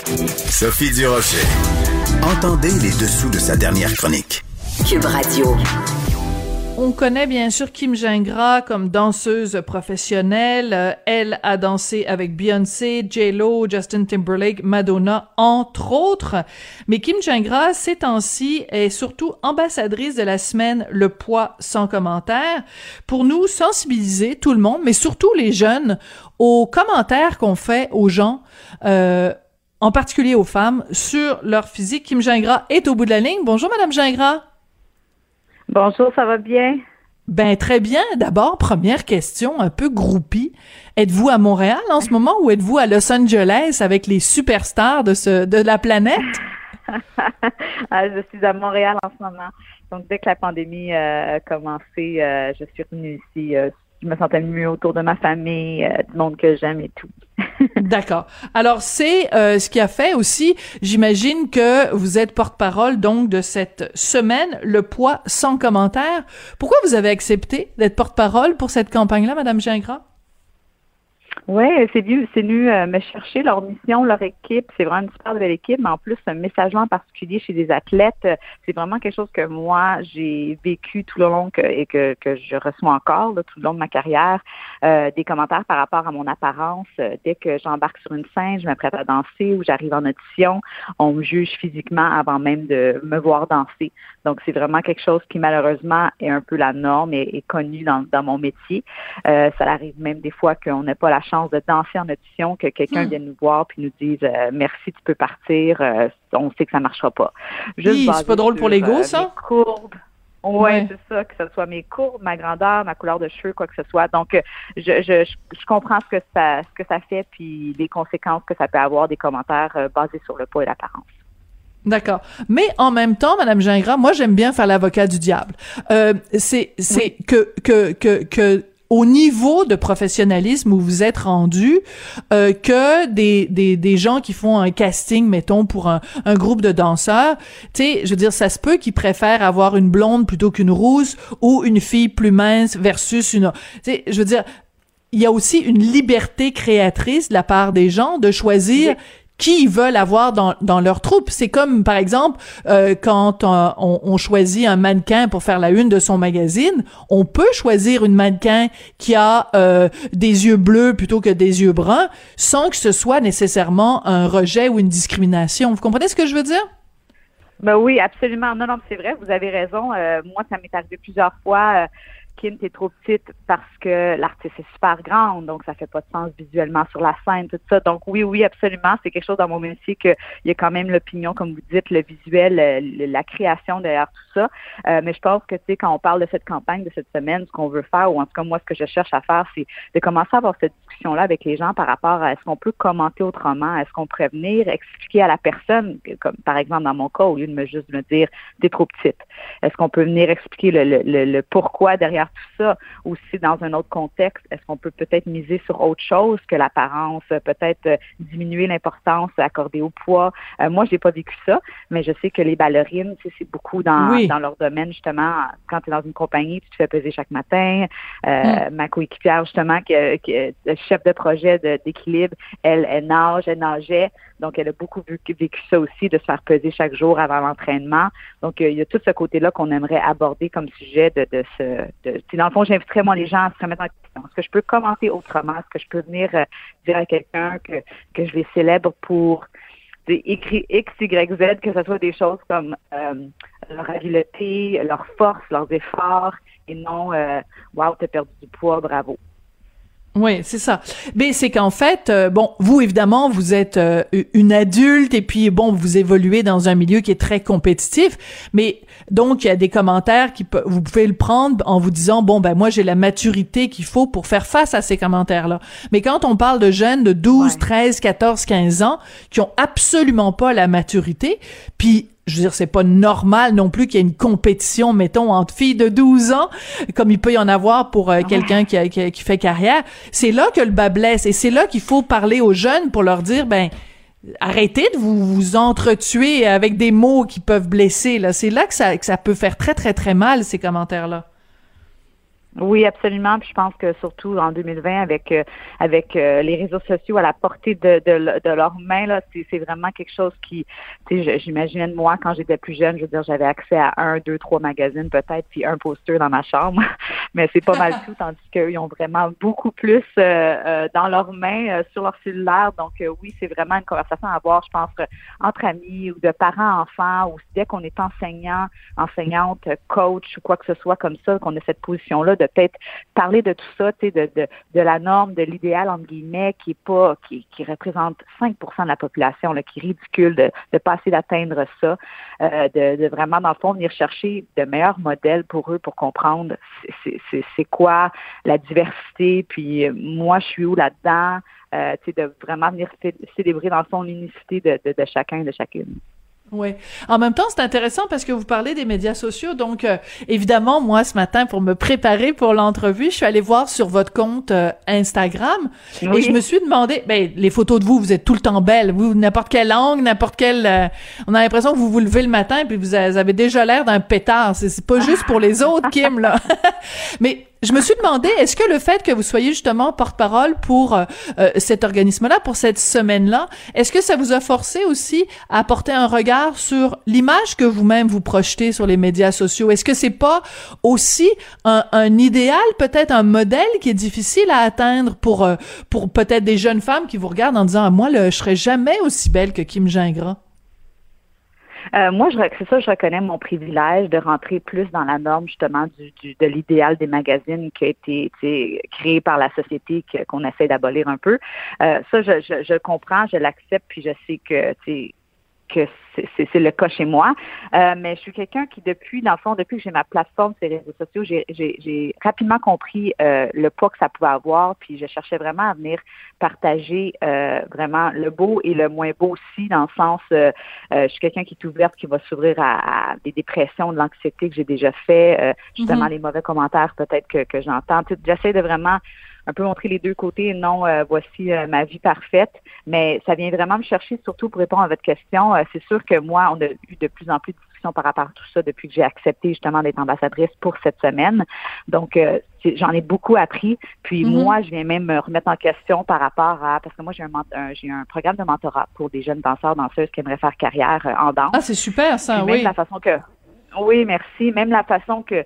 Sophie Durocher. Entendez les dessous de sa dernière chronique. Cube Radio. On connaît bien sûr Kim Gingras comme danseuse professionnelle. Elle a dansé avec Beyoncé, J-Lo, Justin Timberlake, Madonna, entre autres. Mais Kim Gingras, ces temps-ci, est surtout ambassadrice de la semaine Le poids sans commentaire pour nous sensibiliser, tout le monde, mais surtout les jeunes, aux commentaires qu'on fait aux gens, en particulier aux femmes, sur leur physique. Kim Gingras est au bout de la ligne. Bonjour, Madame Gingras. Bonjour, ça va bien? Ben très bien. D'abord, première question, un peu groupie. Êtes-vous à Montréal en ce moment ou êtes-vous à Los Angeles avec les superstars de la planète? Je suis à Montréal en ce moment. Donc, dès que la pandémie a commencé, je suis revenue ici. Je me sentais mieux autour de ma famille, du monde que j'aime et tout. D'accord. Alors, c'est ce qui a fait aussi, j'imagine que vous êtes porte-parole donc de cette semaine, Le poids sans commentaire. Pourquoi vous avez accepté d'être porte-parole pour cette campagne-là, Madame Gingras? Oui, c'est venu me chercher leur mission, leur équipe. C'est vraiment une super belle équipe, mais en plus, un message en particulier chez des athlètes, c'est vraiment quelque chose que moi, j'ai vécu tout le long et que je reçois encore là, tout le long de ma carrière. Des commentaires par rapport à mon apparence. Dès que j'embarque sur une scène, je m'apprête à danser ou j'arrive en audition, on me juge physiquement avant même de me voir danser. Donc, c'est vraiment quelque chose qui, malheureusement, est un peu la norme et connu dans mon métier. Ça arrive même des fois qu'on n'a pas la chance de danser en audition, que quelqu'un vienne nous voir puis nous dise merci, tu peux partir, on sait que ça marchera pas. C'est pas drôle pour l'ego, ça? Mes courbes. Ouais, c'est ça, que ce soit mes courbes, ma grandeur, ma couleur de cheveux, quoi que ce soit. Donc, je comprends ce que ça fait puis les conséquences que ça peut avoir des commentaires basés sur le poids et l'apparence. D'accord. Mais en même temps, Madame Gingras, moi, j'aime bien faire l'avocat du diable. C'est que au niveau de professionnalisme où vous êtes rendu, que des gens qui font un casting, mettons, pour un groupe de danseurs, tu sais, je veux dire, ça se peut qu'ils préfèrent avoir une blonde plutôt qu'une rousse ou une fille plus mince versus une... Tu sais, je veux dire, il y a aussi une liberté créatrice de la part des gens de choisir qui ils veulent avoir dans leur troupe. C'est comme, par exemple, quand on choisit un mannequin pour faire la une de son magazine, on peut choisir une mannequin qui a des yeux bleus plutôt que des yeux bruns, sans que ce soit nécessairement un rejet ou une discrimination. Vous comprenez ce que je veux dire? Ben oui, absolument. Non, c'est vrai, vous avez raison. Moi, ça m'est arrivé plusieurs fois. Kim, t'es trop petite parce que l'artiste est super grande, donc ça fait pas de sens visuellement sur la scène, tout ça. Donc oui, absolument, c'est quelque chose dans mon métier qu'il y a quand même l'opinion, comme vous dites, le visuel, la création derrière tout ça. Mais je pense que, tu sais, quand on parle de cette campagne, de cette semaine, ce qu'on veut faire, ou en tout cas, moi, ce que je cherche à faire, c'est de commencer à avoir cette discussion-là avec les gens par rapport à est-ce qu'on peut commenter autrement, est-ce qu'on pourrait venir expliquer à la personne, comme par exemple dans mon cas, au lieu de juste me dire t'es trop petite. Est-ce qu'on peut venir expliquer le pourquoi derrière tout ça, ou si dans un autre contexte, est-ce qu'on peut peut-être miser sur autre chose que l'apparence, peut-être diminuer l'importance accordée au poids. Moi, j'ai pas vécu ça, mais je sais que les ballerines, tu sais, c'est beaucoup dans leur domaine, justement. Quand tu es dans une compagnie, tu te fais peser chaque matin. Ma coéquipière, justement, qui est chef de projet d'équilibre, elle nageait. Donc, elle a beaucoup vécu ça aussi, de se faire peser chaque jour avant l'entraînement. Donc, il y a tout ce côté-là qu'on aimerait aborder comme sujet dans le fond, j'inviterais, moi, les gens à se remettre en question. Est-ce que je peux commenter autrement? Est-ce que je peux venir dire à quelqu'un que je les célèbre pour écrit X, Y, Z, que ce soit des choses comme leur habileté, leur force, leurs efforts, et non « Wow, t'as perdu du poids, bravo ». Oui, c'est ça. Mais c'est qu'en fait, vous, évidemment, vous êtes une adulte et puis, vous évoluez dans un milieu qui est très compétitif, mais donc, il y a des commentaires vous pouvez le prendre en vous disant, moi, j'ai la maturité qu'il faut pour faire face à ces commentaires-là. Mais quand on parle de jeunes de 12, 13, 14, 15 ans qui ont absolument pas la maturité, puis je veux dire, c'est pas normal non plus qu'il y ait une compétition, mettons, entre filles de 12 ans, comme il peut y en avoir pour quelqu'un qui fait carrière. C'est là que le bas blesse, et c'est là qu'il faut parler aux jeunes pour leur dire, arrêtez de vous entretuer avec des mots qui peuvent blesser, là. C'est là que ça peut faire très, très, très mal, ces commentaires-là. Oui, absolument. Puis je pense que surtout en 2020, avec les réseaux sociaux à la portée de leurs mains, là, c'est vraiment quelque chose qui, tu sais, j'imaginais de moi quand j'étais plus jeune, je veux dire, j'avais accès à 1, 2, 3 magazines peut-être, puis un poster dans ma chambre, mais c'est pas mal tout, tandis qu'eux, ils ont vraiment beaucoup plus dans leurs mains, sur leur cellulaire. Donc oui, c'est vraiment une conversation à avoir, je pense, entre amis ou de parents-enfants, ou dès qu'on est enseignant, enseignante, coach ou quoi que ce soit comme ça, qu'on a cette position-là de peut-être parler de tout ça, tu sais, de la norme, de l'idéal, entre guillemets, qui représente 5% de la population, là, qui est ridicule de pas essayer d'atteindre ça, de vraiment, dans le fond, venir chercher de meilleurs modèles pour eux, pour comprendre c'est quoi la diversité, puis moi, je suis où là-dedans, tu sais, de vraiment venir célébrer, dans le fond, l'unicité de chacun et de chacune. Oui. En même temps, c'est intéressant parce que vous parlez des médias sociaux. Donc, évidemment, moi, ce matin, pour me préparer pour l'entrevue, je suis allée voir sur votre compte Instagram et je me suis demandé, les photos de vous, vous êtes tout le temps belles. Vous, n'importe quel angle, n'importe quel... on a l'impression que vous vous levez le matin puis vous avez déjà l'air d'un pétard. C'est pas juste pour les autres, Kim, là. Mais je me suis demandé, est-ce que le fait que vous soyez justement porte-parole pour cet organisme-là, pour cette semaine-là, est-ce que ça vous a forcé aussi à porter un regard sur l'image que vous-même vous projetez sur les médias sociaux? Est-ce que c'est pas aussi un idéal, peut-être un modèle qui est difficile à atteindre pour peut-être des jeunes femmes qui vous regardent en disant « Moi, je serais jamais aussi belle que Kim Gingras ». Moi, c'est ça, je reconnais mon privilège de rentrer plus dans la norme, justement, de l'idéal des magazines qui a été créé par la société qu'on essaie d'abolir un peu. Ça, je comprends, je l'accepte, puis je sais que c'est le cas chez moi. Mais je suis quelqu'un qui, depuis que j'ai ma plateforme sur les réseaux sociaux, j'ai rapidement compris le poids que ça pouvait avoir, puis je cherchais vraiment à venir partager vraiment le beau et le moins beau aussi, dans le sens, je suis quelqu'un qui est ouverte, qui va s'ouvrir à des dépressions, de l'anxiété que j'ai déjà fait, justement les mauvais commentaires peut-être que j'entends. J'essaie de vraiment un peu montrer les deux côtés et non voici ma vie parfaite, mais ça vient vraiment me chercher, surtout pour répondre à votre question. C'est sûr que moi, on a eu de plus en plus de discussions par rapport à tout ça depuis que j'ai accepté justement d'être ambassadrice pour cette semaine. Donc, j'en ai beaucoup appris. Puis moi, je viens même me remettre en question par rapport à, parce que moi, j'ai un programme de mentorat pour des jeunes danseurs, danseuses qui aimeraient faire carrière en danse. Ah, c'est super ça, oui. Même la façon que... Oui, merci. Même la façon que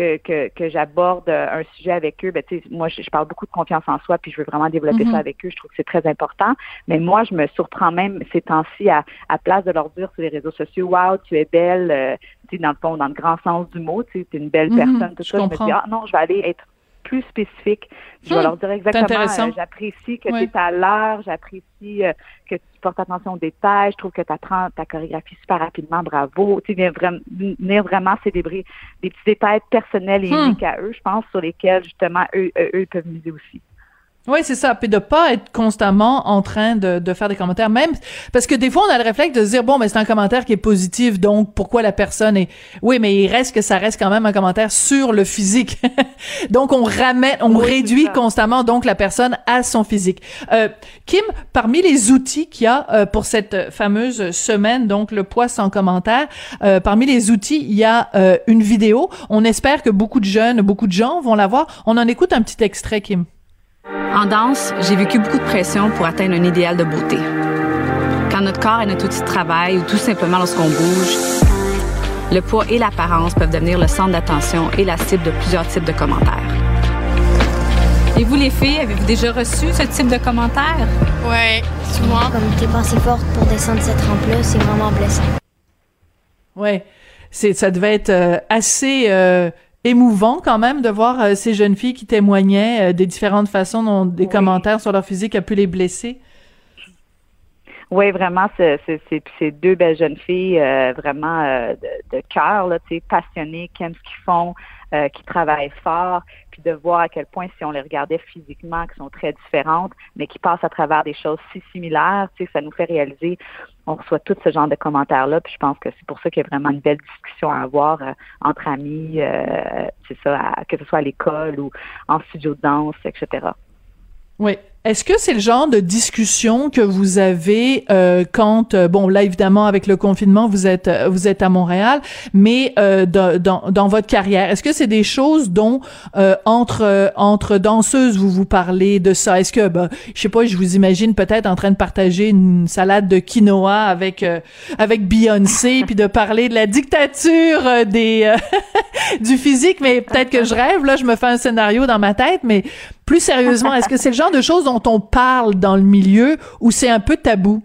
j'aborde un sujet avec eux, moi, je parle beaucoup de confiance en soi, puis je veux vraiment développer ça avec eux. Je trouve que c'est très important. Mais moi, je me surprends même ces temps-ci à place de leur dire sur les réseaux sociaux, wow, tu es belle, dans le fond, dans le grand sens du mot, tu es une belle personne, tout ça. Je me dis, non, je vais aller être plus spécifique. Je vais leur dire exactement, j'apprécie que tu es à l'heure, j'apprécie que tu portes attention aux détails, je trouve que tu apprends ta chorégraphie super rapidement, bravo. Tu sais, venir vraiment célébrer des petits détails personnels et uniques à eux, je pense, sur lesquels, justement, eux peuvent miser aussi. Oui, c'est ça. Puis de pas être constamment en train de faire des commentaires, même parce que des fois on a le réflexe de se dire bon, mais c'est un commentaire qui est positif, donc pourquoi la personne est... Oui, mais ça reste quand même un commentaire sur le physique. Donc on réduit constamment donc la personne à son physique. Kim, parmi les outils qu'il y a pour cette fameuse semaine, donc le poids sans commentaire, parmi les outils, il y a une vidéo. On espère que beaucoup de gens vont la voir. On en écoute un petit extrait, Kim. En danse, j'ai vécu beaucoup de pression pour atteindre un idéal de beauté. Quand notre corps est notre outil de travail ou tout simplement lorsqu'on bouge, le poids et l'apparence peuvent devenir le centre d'attention et la cible de plusieurs types de commentaires. Et vous, les filles, avez-vous déjà reçu ce type de commentaires? Ouais, souvent. Comme t'es pas assez forte pour descendre cette rampe-là, c'est vraiment blessant. Ouais, ça devait être assez... émouvant quand même de voir ces jeunes filles qui témoignaient des différentes façons dont des commentaires sur leur physique a pu les blesser. Oui, vraiment, c'est deux belles jeunes filles vraiment de cœur, là, tu sais, passionnées, qui aiment ce qu'ils font, qui travaillent fort, puis de voir à quel point si on les regardait physiquement, qui sont très différentes, mais qui passent à travers des choses si similaires, tu sais, ça nous fait réaliser, on reçoit tout ce genre de commentaires-là, puis je pense que c'est pour ça qu'il y a vraiment une belle discussion à avoir entre amis, c'est ça, que ce soit à l'école ou en studio de danse, etc. Oui. Est-ce que c'est le genre de discussion que vous avez quand bon là évidemment avec le confinement vous êtes à Montréal, mais dans votre carrière, est-ce que c'est des choses dont entre danseuses vous parlez de ça? Est-ce que je sais pas, je vous imagine peut-être en train de partager une salade de quinoa avec Beyoncé puis de parler de la dictature des du physique, mais peut-être que je rêve là, je me fais un scénario dans ma tête, mais plus sérieusement, est-ce que c'est le genre de choses dont on parle dans le milieu ou c'est un peu tabou?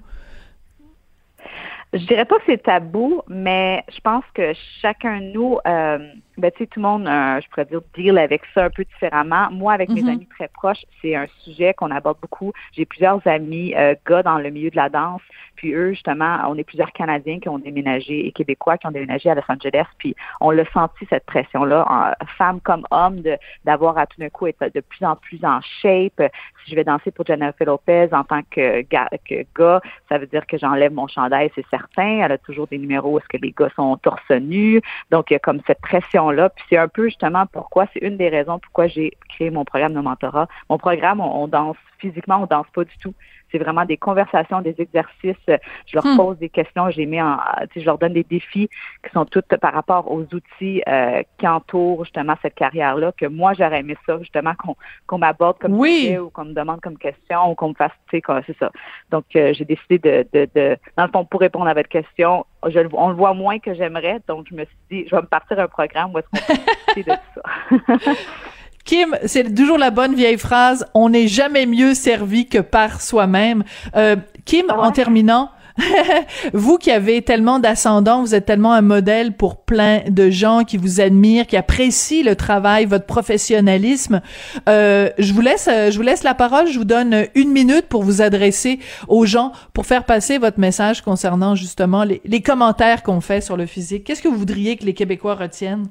Je dirais pas que c'est tabou, mais je pense que chacun de nous, tu sais, tout le monde, je pourrais dire, deal avec ça un peu différemment. Moi, avec mes amis très proches, c'est un sujet qu'on aborde beaucoup. J'ai plusieurs amis gars dans le milieu de la danse. Puis eux, justement, on est plusieurs Canadiens qui ont déménagé et Québécois qui ont déménagé à Los Angeles. Puis on l'a senti, cette pression-là, femme comme homme, d'avoir à tout d'un coup être de plus en plus en shape. Si je vais danser pour Jennifer Lopez en tant que gars, ça veut dire que j'enlève mon chandail, c'est certain. Elle a toujours des numéros où est-ce que les gars sont torse nu. Donc, il y a comme cette pression-là. Puis c'est un peu justement pourquoi, c'est une des raisons pourquoi j'ai créé mon programme de mentorat. Mon programme, on danse physiquement, on danse pas du tout. C'est vraiment des conversations, des exercices. Je leur pose des questions, je leur donne des défis qui sont tous par rapport aux outils qui entourent justement cette carrière-là, que moi, j'aurais aimé ça, justement, qu'on m'aborde comme sujet ou qu'on me demande comme question ou qu'on me fasse, tu sais, c'est ça. Donc, j'ai décidé de dans le fond, pour répondre à votre question, on le voit moins que j'aimerais, donc je me suis dit, je vais me partir un programme où est-ce qu'on peut discuter de tout ça. Kim, c'est toujours la bonne vieille phrase, on n'est jamais mieux servi que par soi-même. Kim, en terminant, vous qui avez tellement d'ascendant, vous êtes tellement un modèle pour plein de gens qui vous admirent, qui apprécient le travail, votre professionnalisme. Je vous laisse la parole, je vous donne 1 minute pour vous adresser aux gens, pour faire passer votre message concernant justement les commentaires qu'on fait sur le physique. Qu'est-ce que vous voudriez que les Québécois retiennent?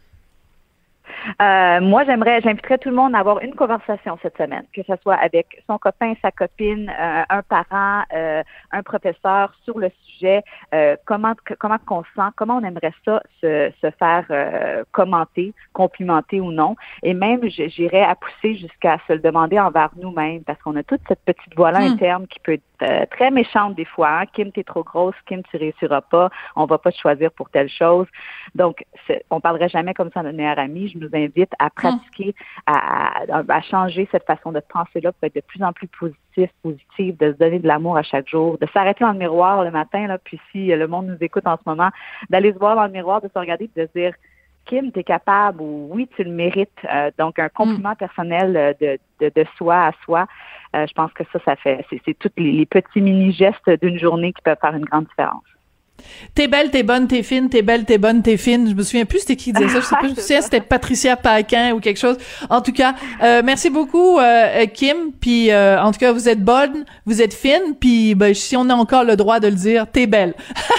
Moi, j'inviterais tout le monde à avoir une conversation cette semaine, que ce soit avec son copain, sa copine, un parent, un professeur sur le sujet, comment qu'on se sent, comment on aimerait ça se faire commenter, complimenter ou non. Et même, j'irais à pousser jusqu'à se le demander envers nous-mêmes, parce qu'on a toute cette petite voix-là interne qui peut être très méchante des fois. Hein? Kim, t'es trop grosse. Kim, tu réussiras pas. On va pas te choisir pour telle chose. Donc, on parlerait jamais comme ça à notre meilleure amie. Je nous invite à pratiquer, à changer cette façon de penser-là pour être de plus en plus positive, de se donner de l'amour à chaque jour, de s'arrêter dans le miroir le matin, là, puis si le monde nous écoute en ce moment, d'aller se voir dans le miroir, de se regarder et de se dire Kim, t'es capable ou oui, tu le mérites. Donc, un compliment personnel de soi à soi. Je pense que c'est tous les petits mini-gestes d'une journée qui peuvent faire une grande différence. T'es belle, t'es bonne, t'es fine, t'es belle, t'es bonne, t'es fine. Je me souviens plus c'était qui disait ça. Je sais pas, je me souviens c'était Patricia Paquin ou quelque chose. En tout cas, merci beaucoup, Kim. Puis, en tout cas, vous êtes bonne, vous êtes fine. Puis, si on a encore le droit de le dire, t'es belle.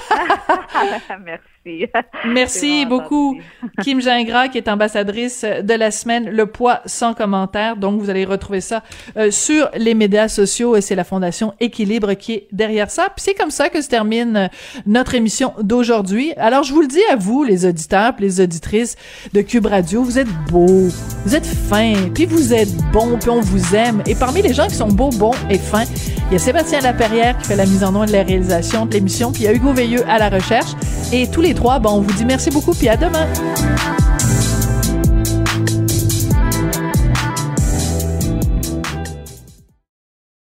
Merci. Merci beaucoup. Kim Gingras, qui est ambassadrice de la semaine Le Poids sans commentaire. Donc, vous allez retrouver ça sur les médias sociaux et c'est la Fondation Équilibre qui est derrière ça. Puis c'est comme ça que se termine notre émission d'aujourd'hui. Alors, je vous le dis à vous, les auditeurs puis les auditrices de Cube Radio, vous êtes beaux, vous êtes fins, puis vous êtes bons, puis on vous aime. Et parmi les gens qui sont beaux, bons et fins, il y a Sébastien Laperrière qui fait la mise en onde et la réalisation de l'émission, puis il y a Hugo Veilleux à la recherche. Et tous les trois, on vous dit merci beaucoup, puis à demain!